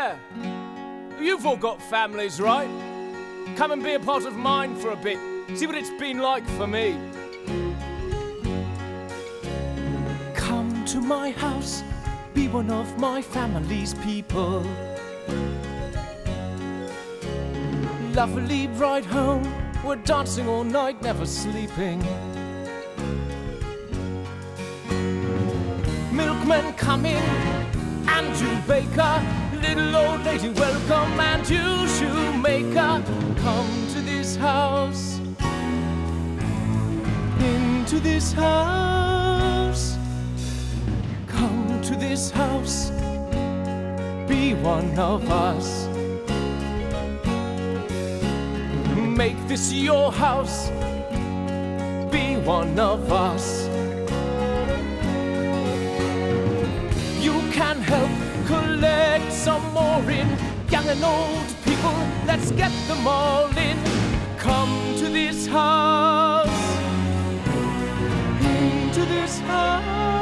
there. You've all got families, right? Come and be a part of mine for a bit. See what it's been like for me. Come to my house, be one of my family's people. Lovely ride home, we're dancing all night, never sleeping. Milkmen coming, and you baker, little old lady welcome, and you shoemaker. Come to this house, into this house. Come to this house, be one of us. Make this your house, be one of us. You can help collect some more in. Young and old people, let's get them all in. Come to this house, into this house.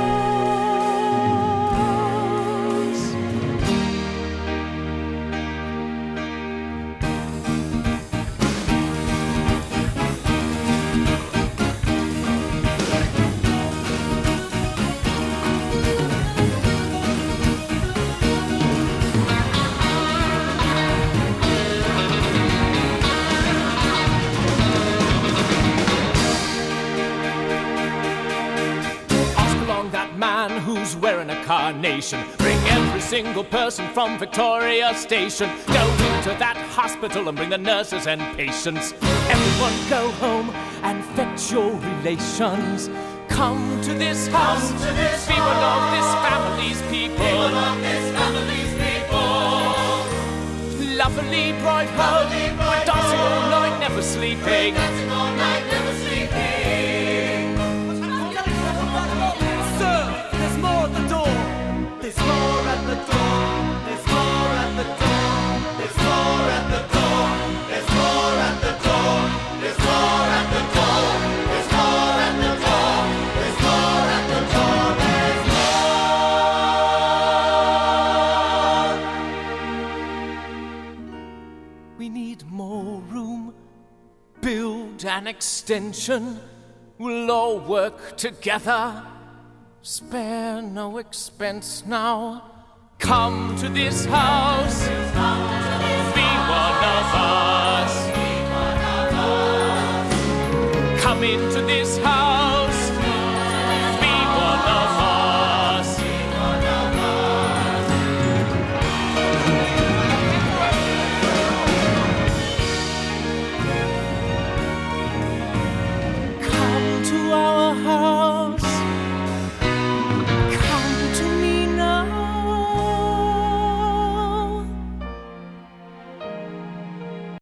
Who's wearing a carnation? Bring every single person from Victoria Station. Go into that hospital and bring the nurses and patients. Everyone go home and fetch your relations. Come to this house, be one of this family's people. Be one of this family's people. Lovely bride home, we're dancing all night, never sleeping. Dancing all night, never sleeping. There's more at the door. There's more at the door. There's more at the door. There's more at the door. There's more at the door. There's more at the door. There's more at the door. There's more at the door. There's more. We need more room. Build an extension. We'll all work together. Spare no expense now. Come to this house, be one of us. Come into this house, be one of us. Come to our house.